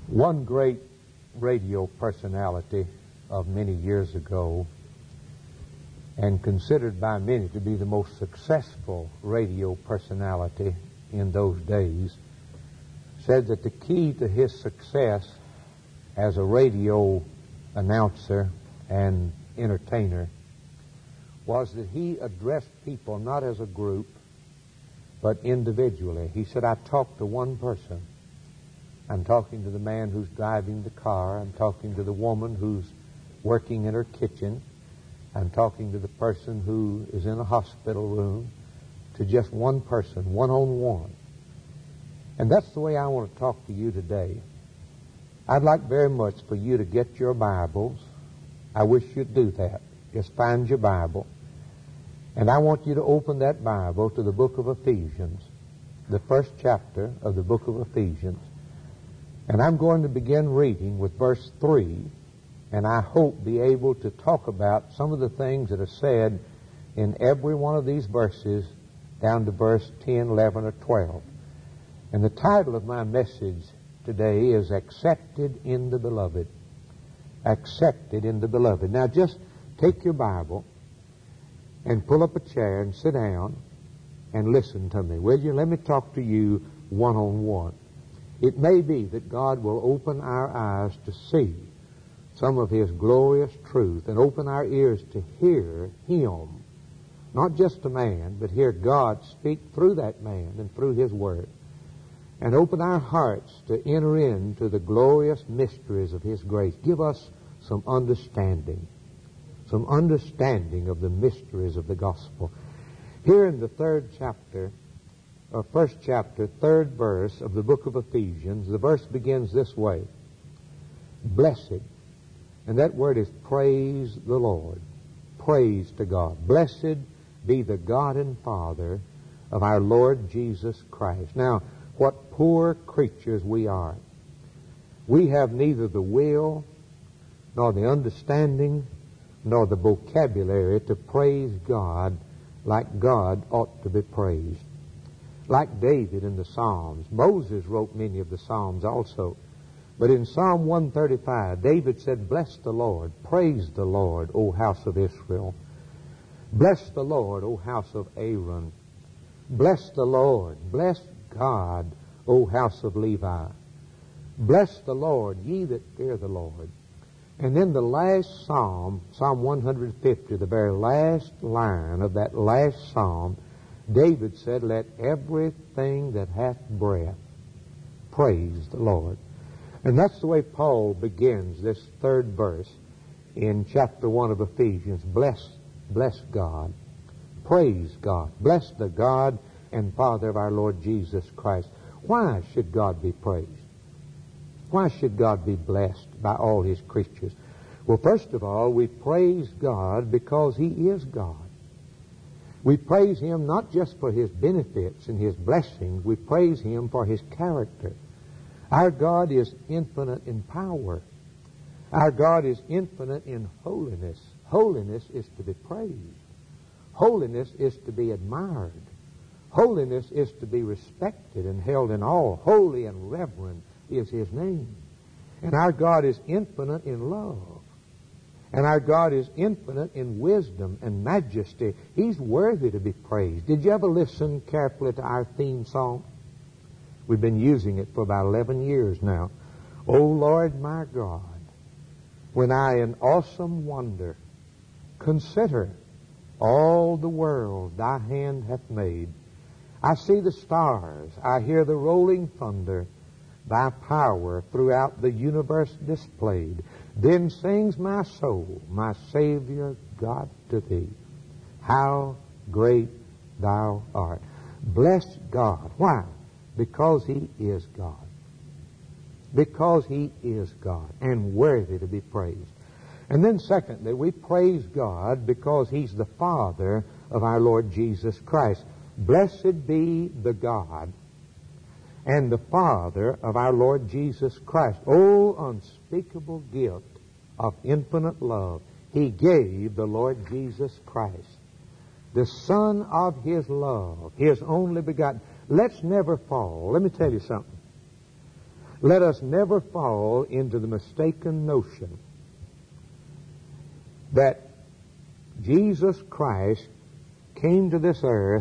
One great radio personality of many years ago, and considered by many to be the most successful radio personality in those days, said that the key to his success as a radio announcer and entertainer was that he addressed people not as a group, but individually. He said, I talk to one person. I'm talking to the man who's driving the car. I'm talking to the woman who's working in her kitchen. I'm talking to the person who is in a hospital room, to just one person, one-on-one. And that's the way I want to talk to you today. I'd like very much for you to get your Bibles. I wish you'd do that. Just find your Bible. And I want you to open that Bible to the book of Ephesians, the first chapter of the book of Ephesians. And I'm going to begin reading with verse 3, and I hope be able to talk about some of the things that are said in every one of these verses down to verse 10, 11, or 12. And the title of my message today is Accepted in the Beloved. Accepted in the Beloved. Now just take your Bible and pull up a chair and sit down and listen to me. Will you? Let me talk to you one-on-one. It may be that God will open our eyes to see some of His glorious truth and open our ears to hear Him, not just a man, but hear God speak through that man and through His Word, and open our hearts to enter into the glorious mysteries of His grace. Give us some understanding of the mysteries of the gospel. Here in the first chapter, third verse of the book of Ephesians, the verse begins this way: Blessed, and that word is praise the Lord, praise to God. Blessed be the God and Father of our Lord Jesus Christ. Now, what poor creatures we are. We have neither the will, nor the understanding, nor the vocabulary to praise God like God ought to be praised. Like David in the Psalms. Moses wrote many of the Psalms also. But in Psalm 135, David said, Bless the Lord, praise the Lord, O house of Israel. Bless the Lord, O house of Aaron. Bless the Lord, bless God, O house of Levi. Bless the Lord, ye that fear the Lord. And then the last Psalm, Psalm 150, the very last line of that last Psalm, David said, Let everything that hath breath praise the Lord. And that's the way Paul begins this third verse in chapter 1 of Ephesians. Bless God. Praise God. Bless the God and Father of our Lord Jesus Christ. Why should God be praised? Why should God be blessed by all His creatures? Well, first of all, we praise God because He is God. We praise Him not just for His benefits and His blessings. We praise Him for His character. Our God is infinite in power. Our God is infinite in holiness. Holiness is to be praised. Holiness is to be admired. Holiness is to be respected and held in awe. Holy and reverent is His name. And our God is infinite in love. And our God is infinite in wisdom and majesty. He's worthy to be praised. Did you ever listen carefully to our theme song? We've been using it for about 11 years now. O Lord my God, when I in awesome wonder consider all the world Thy hand hath made, I see the stars, I hear the rolling thunder, Thy power throughout the universe displayed. Then sings my soul, my Savior God, to Thee. How great Thou art. Bless God. Why? Because He is God. Because He is God and worthy to be praised. And then secondly, we praise God because He's the Father of our Lord Jesus Christ. Blessed be the God and the Father of our Lord Jesus Christ. Oh, unspeakable gift of infinite love. He gave the Lord Jesus Christ, the Son of His love, His only begotten. Let's never fall. Let me tell you something. Let us never fall into the mistaken notion that Jesus Christ came to this earth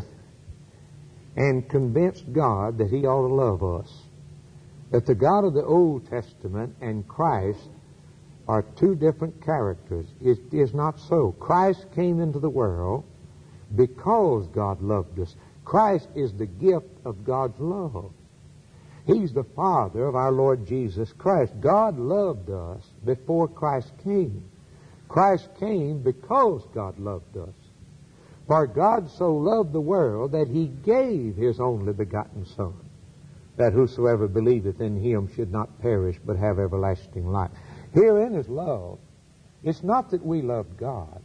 and convinced God that He ought to love us. That the God of the Old Testament and Christ are two different characters. It is not so. Christ came into the world because God loved us. Christ is the gift of God's love. He's the Father of our Lord Jesus Christ. God loved us before Christ came. Christ came because God loved us. For God so loved the world that He gave His only begotten Son, that whosoever believeth in Him should not perish but have everlasting life. Herein is love. It's not that we loved God,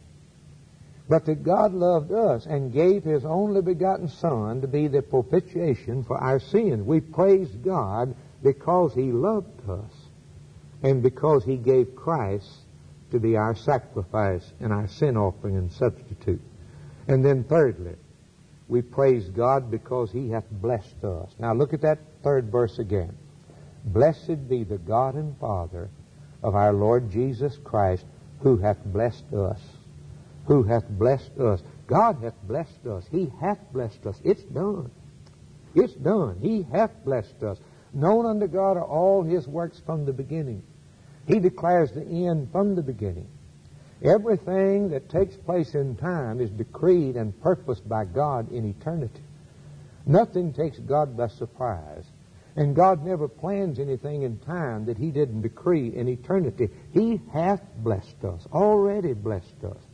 but that God loved us and gave His only begotten Son to be the propitiation for our sins. We praise God because He loved us and because He gave Christ to be our sacrifice and our sin offering and substitute. And then thirdly, we praise God because He hath blessed us. Now look at that third verse again. Blessed be the God and Father of our Lord Jesus Christ, who hath blessed us. Who hath blessed us. God hath blessed us. He hath blessed us. It's done. It's done. He hath blessed us. Known unto God are all His works from the beginning. He declares the end from the beginning. Everything that takes place in time is decreed and purposed by God in eternity. Nothing takes God by surprise. And God never plans anything in time that He didn't decree in eternity. He hath blessed us, already blessed us.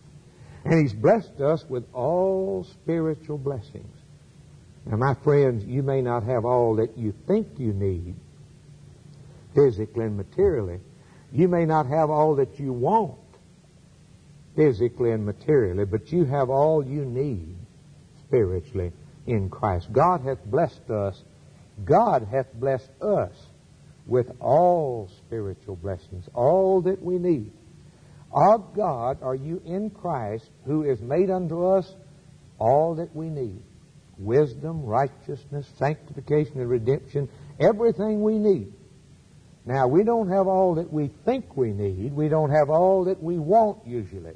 And He's blessed us with all spiritual blessings. Now, my friends, you may not have all that you think you need, physically and materially. You may not have all that you want, physically and materially, but you have all you need spiritually in Christ. God hath blessed us. God hath blessed us with all spiritual blessings, all that we need. Of God are you in Christ, who is made unto us all that we need. Wisdom, righteousness, sanctification, and redemption, everything we need. Now, we don't have all that we think we need. We don't have all that we want usually.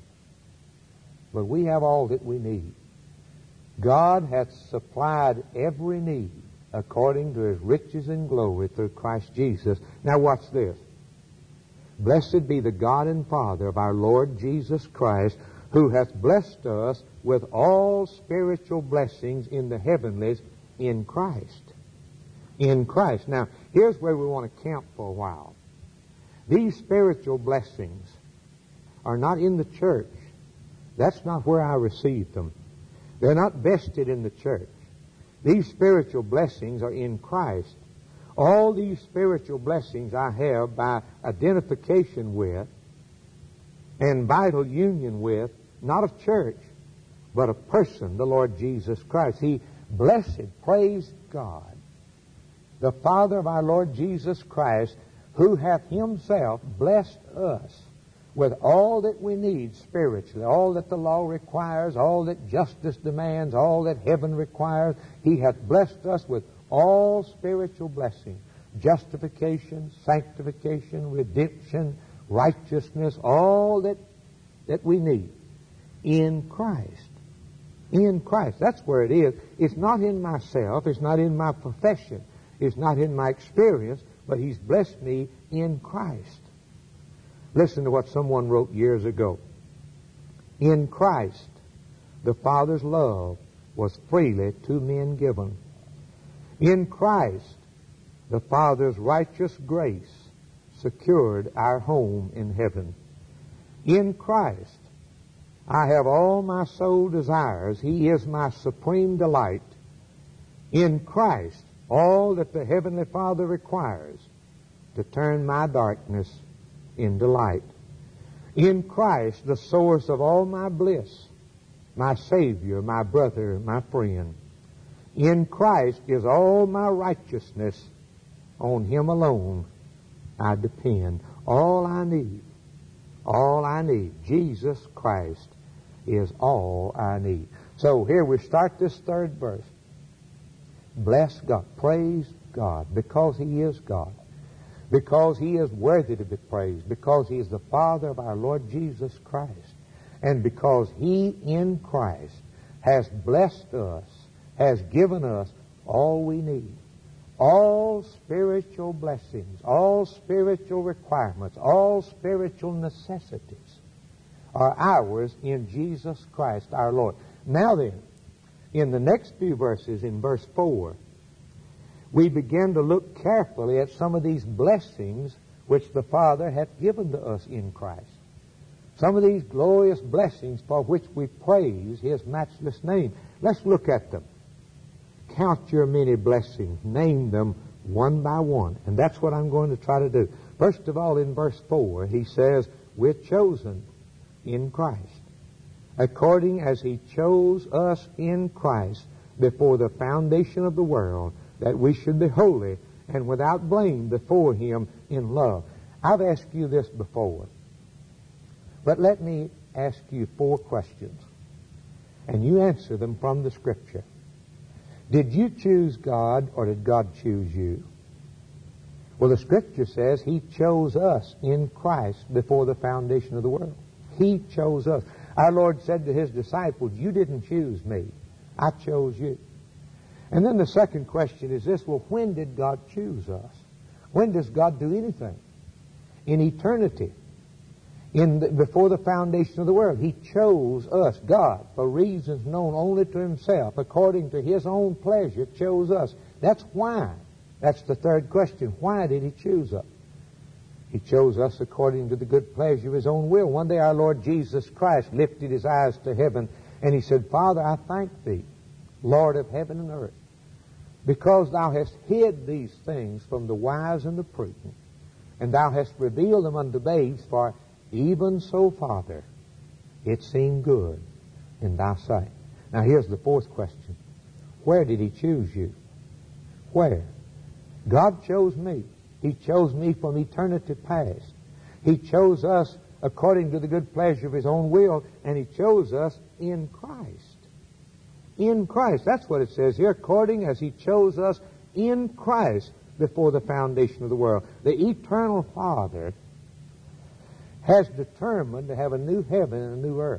But we have all that we need. God hath supplied every need according to His riches and glory through Christ Jesus. Now watch this. Blessed be the God and Father of our Lord Jesus Christ, who hath blessed us with all spiritual blessings in the heavenlies in Christ. In Christ. Now, here's where we want to camp for a while. These spiritual blessings are not in the church. That's not where I received them. They're not vested in the church. These spiritual blessings are in Christ. All these spiritual blessings I have by identification with and vital union with, not of church, but a person, the Lord Jesus Christ. He blessed, praise God, the Father of our Lord Jesus Christ, who hath Himself blessed us with all that we need spiritually, all that the law requires, all that justice demands, all that heaven requires. He hath blessed us with all spiritual blessings, justification, sanctification, redemption, righteousness, all that we need in Christ. In Christ. That's where it is. It's not in myself. It's not in my profession. It's not in my experience, but He's blessed me in Christ. Listen to what someone wrote years ago. In Christ, the Father's love was freely to men given. In Christ, the Father's righteous grace secured our home in heaven. In Christ, I have all my soul desires. He is my supreme delight. In Christ, all that the Heavenly Father requires to turn my darkness into light. In Christ, the source of all my bliss, my Savior, my brother, my friend. In Christ is all my righteousness. On Him alone I depend. All I need, Jesus Christ is all I need. So here we start this third verse. Bless God, praise God, because He is God. because He is worthy to be praised, because He is the Father of our Lord Jesus Christ, and because He in Christ has blessed us, has given us all we need. All spiritual blessings, all spiritual requirements, all spiritual necessities are ours in Jesus Christ our Lord. Now then, in the next few verses, in verse 4, we begin to look carefully at some of these blessings which the Father hath given to us in Christ. Some of these glorious blessings for which we praise His matchless name. Let's look at them. Count your many blessings. Name them one by one. And that's what I'm going to try to do. First of all, in verse 4, he says, we're chosen in Christ, according as He chose us in Christ before the foundation of the world, that we should be holy and without blame before Him in love. I've asked you this before, but let me ask you 4 questions, and you answer them from the Scripture. Did you choose God, or did God choose you? Well, the Scripture says He chose us in Christ before the foundation of the world. He chose us. Our Lord said to His disciples, you didn't choose me. I chose you. And then the second question is this, well, when did God choose us? When does God do anything? In eternity. Before the foundation of the world. He chose us, God, for reasons known only to Himself, according to His own pleasure, chose us. That's why. That's the third question. Why did He choose us? He chose us according to the good pleasure of His own will. One day our Lord Jesus Christ lifted His eyes to heaven, and He said, Father, I thank Thee, Lord of heaven and earth, because Thou hast hid these things from the wise and the prudent, and Thou hast revealed them unto babes, for even so, Father, it seemed good in Thy sight. Now here's the fourth question. Where did He choose you? Where? God chose me. He chose me from eternity past. He chose us according to the good pleasure of His own will, and He chose us in Christ. In Christ. That's what it says here, according as He chose us in Christ before the foundation of the world. The eternal Father has determined to have a new heaven and a new earth.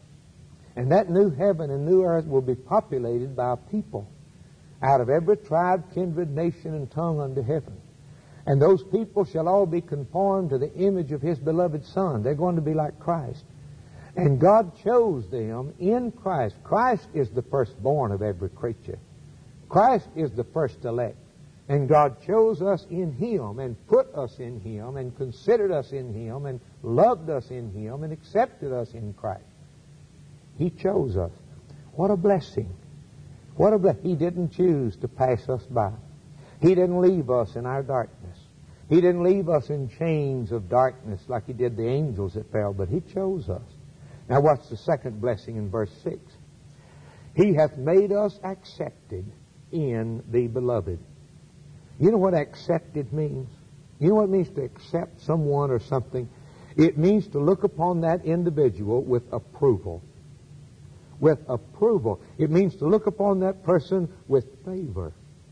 And that new heaven and new earth will be populated by a people out of every tribe, kindred, nation, and tongue under heaven. And those people shall all be conformed to the image of His beloved Son. They're going to be like Christ. And God chose them in Christ. Christ is the firstborn of every creature. Christ is the first elect. And God chose us in Him and put us in Him and considered us in Him and loved us in Him and accepted us in Christ. He chose us. What a blessing. What a blessing. He didn't choose to pass us by. He didn't leave us in our darkness. He didn't leave us in chains of darkness like He did the angels that fell, but He chose us. Now what's the second blessing in verse 6? He hath made us accepted in the beloved. You know what accepted means? You know what it means to accept someone or something? It means to look upon that individual with approval. With approval. It means to look upon that person with favor.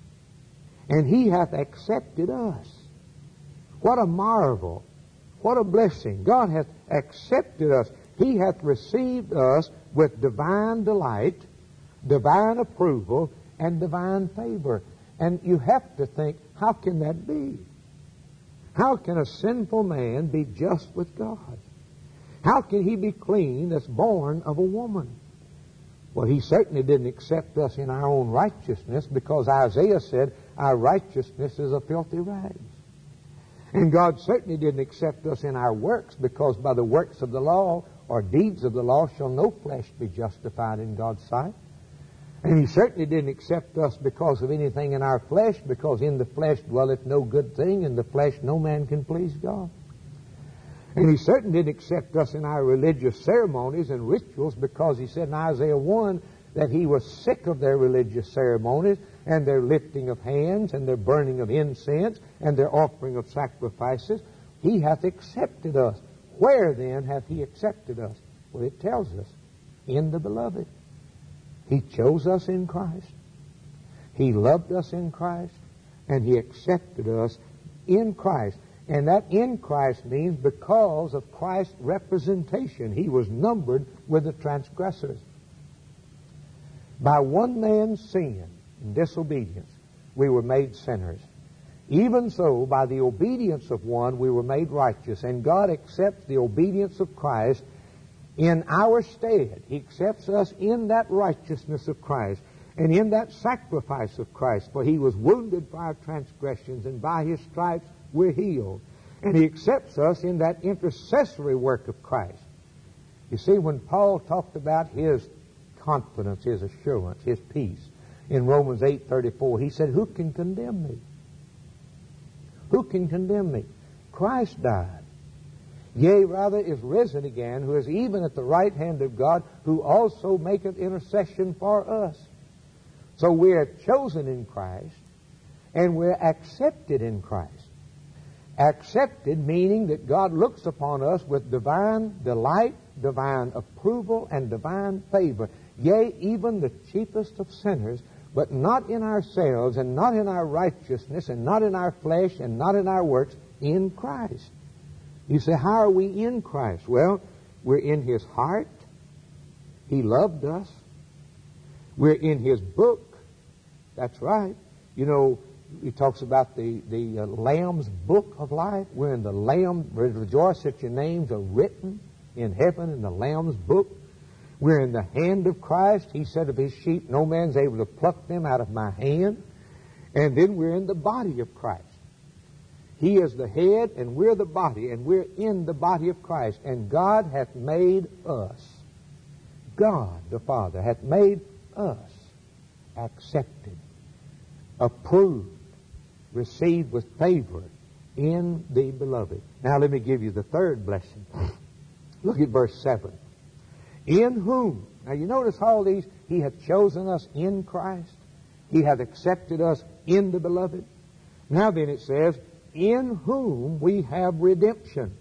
And He hath accepted us. What a marvel. What a blessing. God hath accepted us. He hath received us with divine delight, divine approval, and divine favor. And you have to think, how can that be? How can a sinful man be just with God? How can he be clean that's born of a woman? Well, He certainly didn't accept us in our own righteousness, because Isaiah said our righteousness is a filthy rags. And God certainly didn't accept us in our works, because by the works of the law or deeds of the law shall no flesh be justified in God's sight. And He certainly didn't accept us because of anything in our flesh, because in the flesh dwelleth no good thing, in the flesh no man can please God. And He certainly didn't accept us in our religious ceremonies and rituals, because He said in Isaiah 1 that He was sick of their religious ceremonies and their lifting of hands and their burning of incense and their offering of sacrifices. He hath accepted us. Where then hath He accepted us? Well, it tells us, in the beloved. He chose us in Christ. He loved us in Christ. And He accepted us in Christ. And that in Christ means because of Christ's representation. He was numbered with the transgressors. By one man's sin and disobedience, we were made sinners. Even so, by the obedience of one, we were made righteous. And God accepts the obedience of Christ in our stead. He accepts us in that righteousness of Christ and in that sacrifice of Christ. For He was wounded for our transgressions, and by His stripes we're healed. And He accepts us in that intercessory work of Christ. You see, when Paul talked about his confidence, his assurance, his peace, in Romans 8:34, he said, who can condemn me? Who can condemn me? Christ died. Yea, rather is risen again, who is even at the right hand of God, who also maketh intercession for us. So we are chosen in Christ, and we're accepted in Christ. Accepted meaning that God looks upon us with divine delight, divine approval, and divine favor. Yea, even the chiefest of sinners, but not in ourselves, and not in our righteousness, and not in our flesh, and not in our works, in Christ. You say, how are we in Christ? Well, we're in His heart. He loved us. We're in His book. That's right. You know, He talks about the Lamb's book of life. We're in the Lamb. Rejoice that your names are written in heaven in the Lamb's book. We're in the hand of Christ. He said of His sheep, no man's able to pluck them out of my hand. And then we're in the body of Christ. He is the head, and we're the body, and we're in the body of Christ. And God hath made us, God the Father hath made us accepted, approved, received with favor in the Beloved. Now let me give you the third blessing. Look at verse 7. In whom, now you notice all these, He hath chosen us in Christ. He hath accepted us in the Beloved. Now then it says, in whom we have redemption,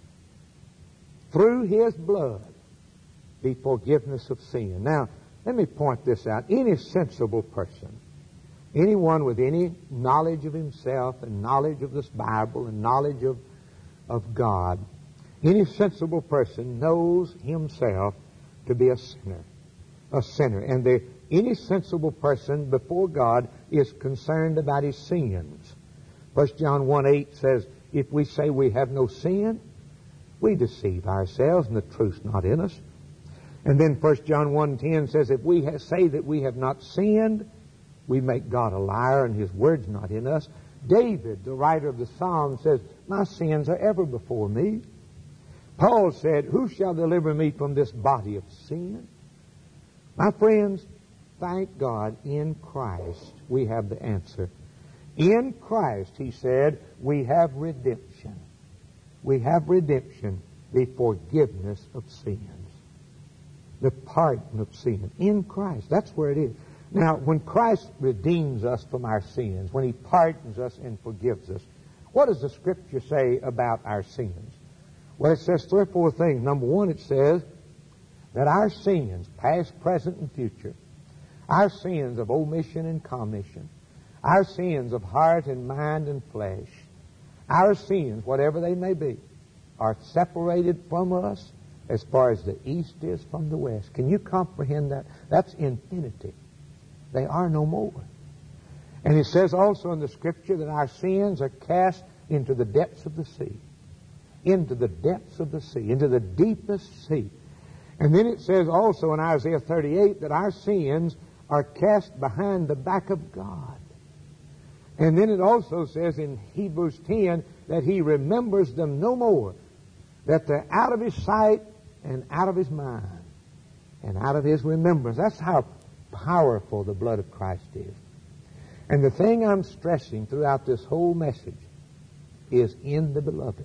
through His blood, the forgiveness of sin. Now, let me point this out. Any sensible person, anyone with any knowledge of himself and knowledge of this Bible and knowledge of God, any sensible person knows himself to be a sinner. A sinner. And any sensible person before God is concerned about his sins. 1 John 1:8 says, if we say we have no sin, we deceive ourselves and the truth's not in us. And then 1 John 1:10 says, if we say that we have not sinned, we make God a liar and His word's not in us. David, the writer of the Psalm, says, my sins are ever before me. Paul said, who shall deliver me from this body of sin? My friends, thank God, in Christ we have the answer. In Christ, he said, we have redemption. We have redemption, the forgiveness of sins. The pardon of sin. In Christ. That's where it is. Now, when Christ redeems us from our sins, when He pardons us and forgives us, what does the Scripture say about our sins? Well, it says 3 or 4 things. Number one, it says that our sins, past, present, and future, our sins of omission and commission, our sins of heart and mind and flesh, our sins, whatever they may be, are separated from us as far as the east is from the west. Can you comprehend that? That's infinity. They are no more. And it says also in the Scripture that our sins are cast into the depths of the sea. Into the depths of the sea. Into the deepest sea. And then it says also in Isaiah 38 that our sins are cast behind the back of God. And then it also says in Hebrews 10 that He remembers them no more. That they're out of His sight and out of His mind and out of His remembrance. That's how powerful the blood of Christ is. And the thing I'm stressing throughout this whole message is in the Beloved.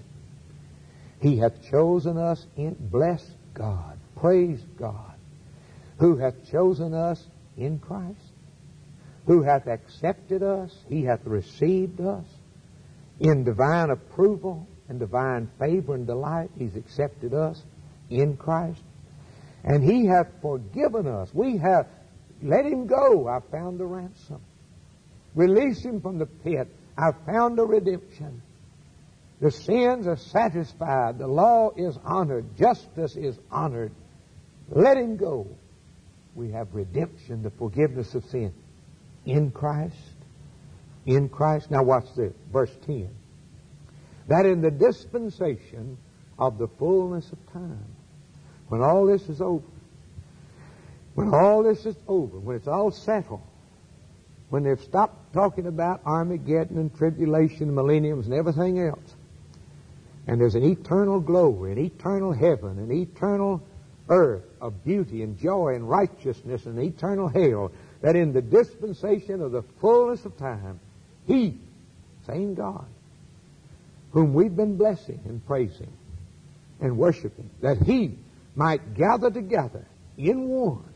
He hath chosen us in, bless God, praise God, who hath chosen us in Christ, who hath accepted us, He hath received us in divine approval and divine favor and delight. He's accepted us in Christ. And He hath forgiven us. We have let Him go. I found a ransom. Release Him from the pit. I found a redemption. The sins are satisfied. The law is honored. Justice is honored. Let him go. We have redemption, the forgiveness of sin in Christ. In Christ. Now watch this, verse 10. That in the dispensation of the fullness of time, when all this is over, when all this is over, when it's all settled, when they've stopped talking about Armageddon and tribulation and millenniums and everything else, and there's an eternal glory, an eternal heaven, an eternal earth of beauty and joy and righteousness and eternal hell, that in the dispensation of the fullness of time, He, same God, whom we've been blessing and praising and worshiping, that He might gather together in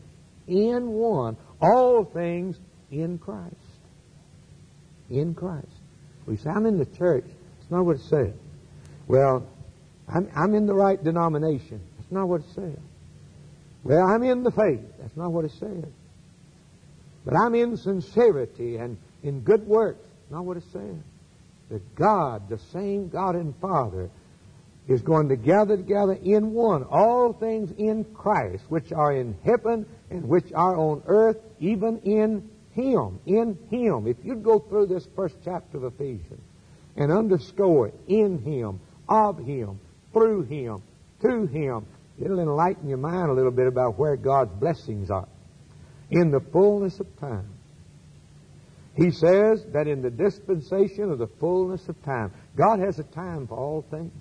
one, all things in Christ. In Christ. We say, I'm in the church. That's not what it says. Well, I'm in the right denomination. That's not what it says. Well, I'm in the faith. That's not what it says. But I'm in sincerity and in good works. That's not what it says. That God, the same God and Father, is going to gather together in one all things in Christ, which are in heaven and which are on earth, even in Him. In Him. If you'd go through this first chapter of Ephesians and underscore it, in Him, of Him, through Him, to Him, it'll enlighten your mind a little bit about where God's blessings are. In the fullness of time. He says that in the dispensation of the fullness of time. God has a time for all things.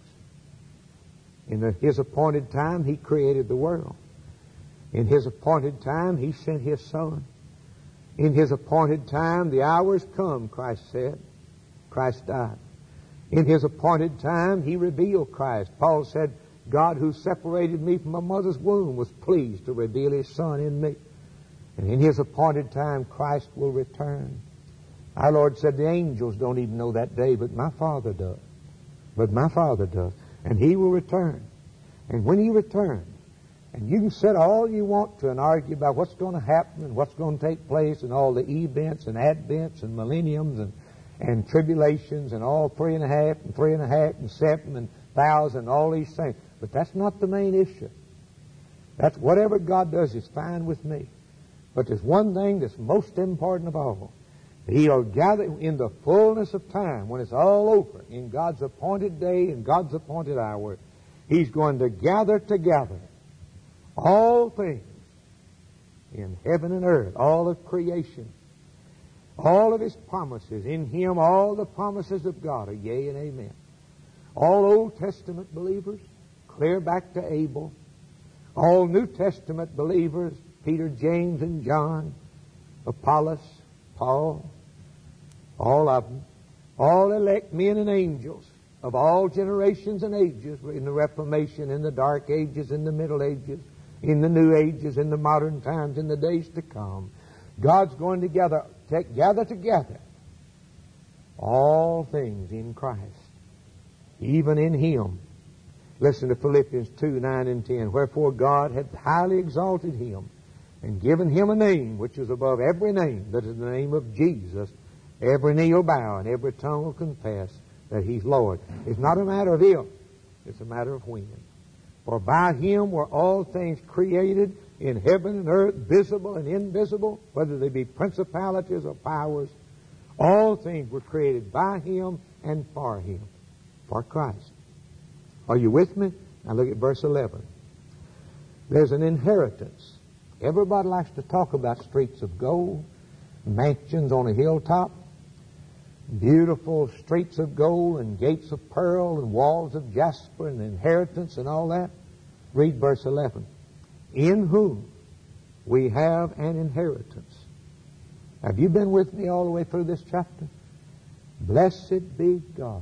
In His appointed time, He created the world. In His appointed time, He sent His Son. In His appointed time, the hour's come, Christ said. Christ died. In His appointed time, He revealed Christ. Paul said, God who separated me from my mother's womb was pleased to reveal His Son in me. And in His appointed time, Christ will return. Our Lord said the angels don't even know that day, but my Father does. But my Father does. And He will return. And when He returns, and you can sit all you want to and argue about what's going to happen and what's going to take place and all the events and advents and millenniums and tribulations and all 3.5 and 3.5 and 7 and 1,000, all these things. But that's not the main issue. That's whatever God does is fine with me. But there's one thing that's most important of all. He'll gather in the fullness of time, when it's all over, in God's appointed day and God's appointed hour. He's going to gather together all things in heaven and earth, all of creation, all of His promises. In Him, all the promises of God are yea and amen. All Old Testament believers, clear back to Abel. All New Testament believers, Peter, James, and John, Apollos, Paul, all of them, all elect men and angels of all generations and ages, in the Reformation, in the Dark Ages, in the Middle Ages, in the New Ages, in the modern times, in the days to come. God's going to gather together all things in Christ, even in Him. Listen to Philippians 2, 9 and 10. Wherefore God hath highly exalted Him and given Him a name which is above every name, that is the name of Jesus. Every knee will bow and every tongue will confess that He's Lord. It's not a matter of if, it's a matter of when. For by Him were all things created in heaven and earth, visible and invisible, whether they be principalities or powers. All things were created by Him and for Him, for Christ. Are you with me? Now look at verse 11. There's an inheritance. Everybody likes to talk about streets of gold, mansions on a hilltop, beautiful streets of gold and gates of pearl and walls of jasper and inheritance and all that. Read verse 11. In whom we have an inheritance. Have you been with me all the way through this chapter? Blessed be God.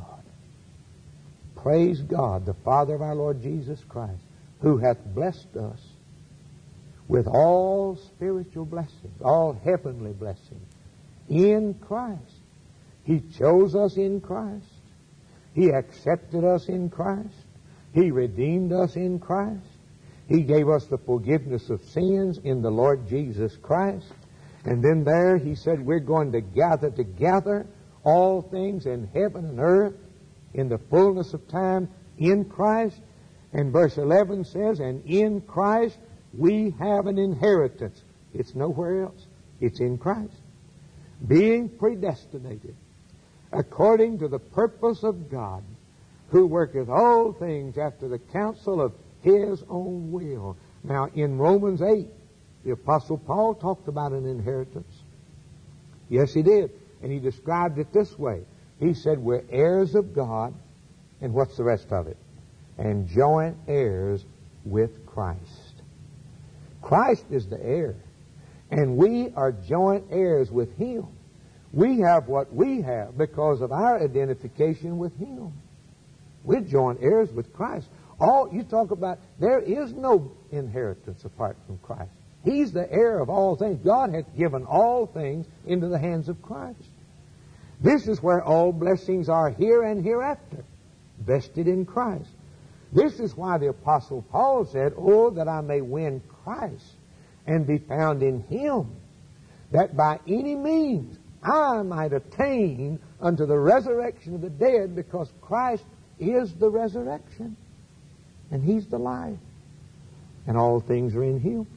Praise God, the Father of our Lord Jesus Christ, who hath blessed us with all spiritual blessings, all heavenly blessings in Christ. He chose us in Christ. He accepted us in Christ. He redeemed us in Christ. He gave us the forgiveness of sins in the Lord Jesus Christ. And then there He said we're going to gather together all things in heaven and earth in the fullness of time in Christ. And verse 11 says, and in Christ we have an inheritance. It's nowhere else. It's in Christ. Being predestinated according to the purpose of God, who worketh all things after the counsel of His own will. Now, in Romans 8, the Apostle Paul talked about an inheritance. Yes, he did. And he described it this way. He said, we're heirs of God, and what's the rest of it? And joint heirs with Christ. Christ is the heir, and we are joint heirs with Him. We have what we have because of our identification with Him. We're joint heirs with Christ. All you talk about, there is no inheritance apart from Christ. He's the heir of all things. God hath given all things into the hands of Christ. This is where all blessings are here and hereafter, vested in Christ. This is why the Apostle Paul said, oh, that I may win Christ and be found in Him, that by any means I might attain unto the resurrection of the dead, because Christ is the resurrection, and He's the life, and all things are in Him.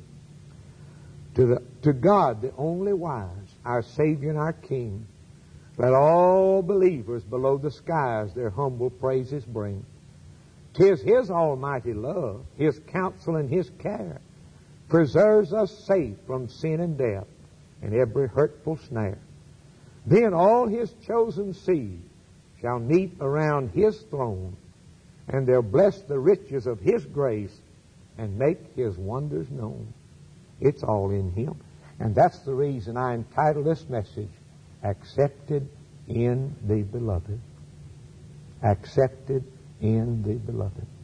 To God, the only wise, our Savior and our King, let all believers below the skies their humble praises bring. 'Tis His almighty love, His counsel and His care, preserves us safe from sin and death and every hurtful snare. Then all His chosen seed shall meet around His throne, and they'll bless the riches of His grace and make His wonders known. It's all in Him. And that's the reason I entitled this message, Accepted in the Beloved. Accepted in the Beloved.